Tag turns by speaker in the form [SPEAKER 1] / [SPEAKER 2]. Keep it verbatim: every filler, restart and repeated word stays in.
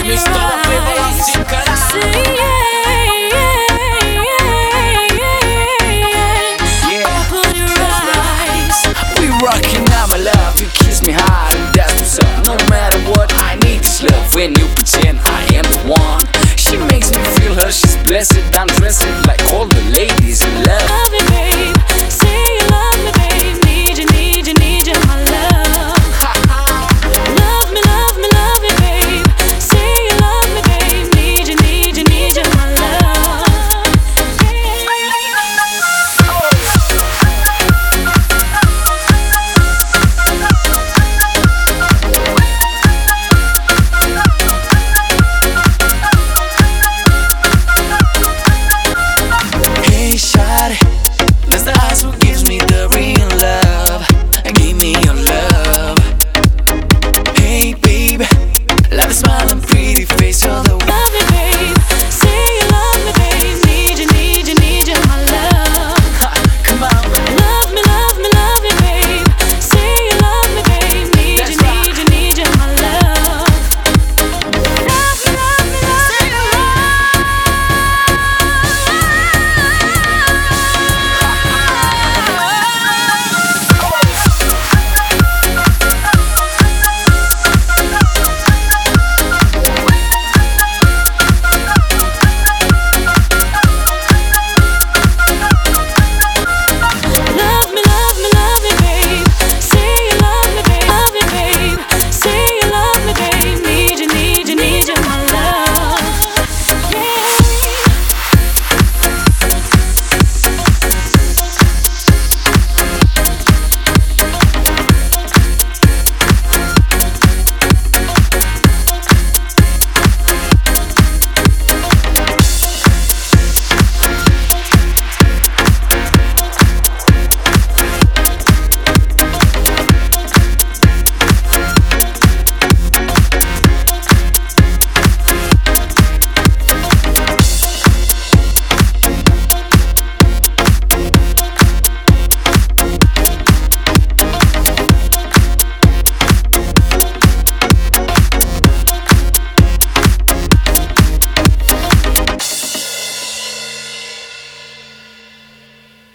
[SPEAKER 1] me stop everlasting rocking out my love, you kiss me hard and that's what's up. No matter what, I need this love. When you pretend I am the one, she makes me feel her, she's blessed and